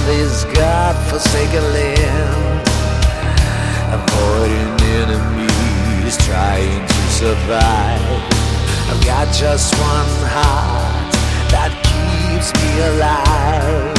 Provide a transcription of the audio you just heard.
this God-forsaken land, avoiding enemies, trying to survive. I've got just one heart that keeps me alive.